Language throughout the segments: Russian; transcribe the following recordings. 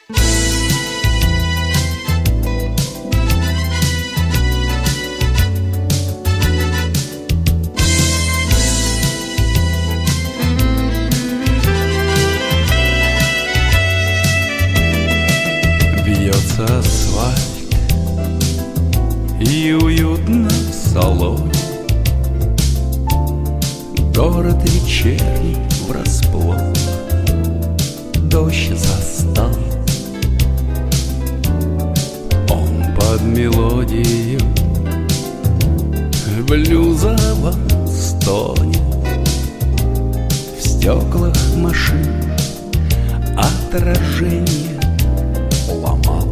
Бьется асфальт и уютно в салоне. Город вечерний врасплох, дождь застал. Он под мелодию блюзово стонет. В стеклах машин отражение ломал.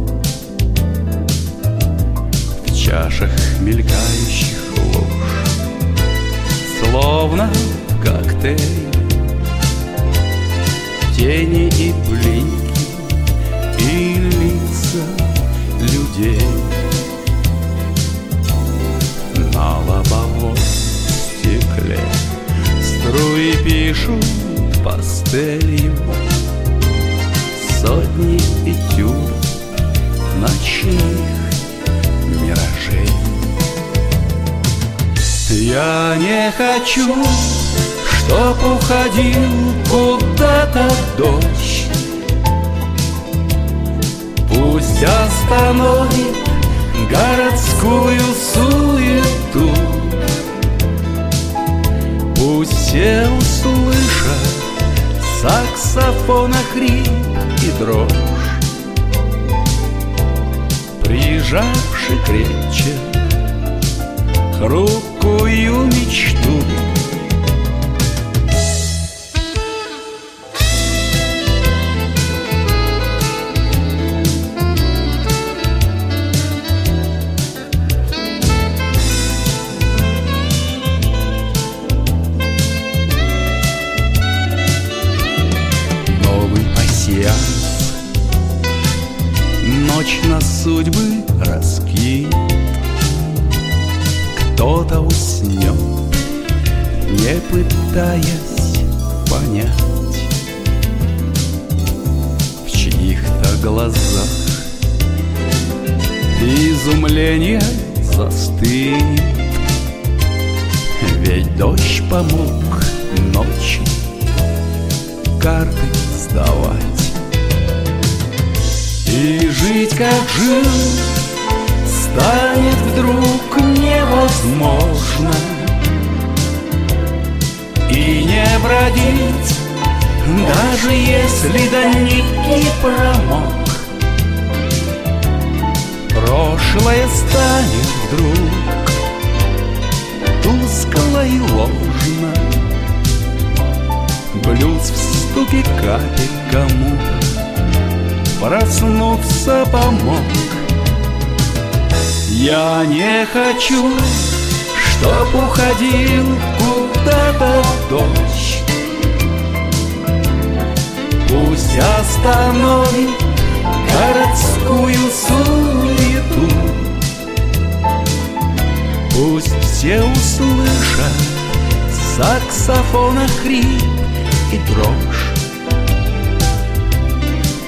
В чашах мелькающих луж, словно коктейль, тени и блики и лица людей. На лобовом стекле струи пишут пастелью сотни этюдов ночных миражей. Я не хочу, чтоб уходил куда-то дождь. Пусть остановит городскую суету. Пусть все услышат саксофона хрип и дрожь, прижавши крепче хрупкую мечту. Новый пассианс ночь на судьбы раскинет. Кто-то уснет, не пытаясь понять. В чьих-то глазах изумление застынет. Ведь дождь помог ночи карты сдавать. И жить, как жил, станет вдруг невозможно. И не бродить, даже если дальник не промок. Прошлое станет вдруг тускло и ложно. Блюз в стуке капель кому-то проснуться помог. Я не хочу, чтоб уходил куда-то дождь. Пусть остановит городскую суету. Пусть все услышат саксофона хрип и дрожь,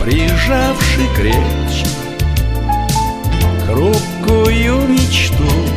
прижавши крепче хрупкую мечту.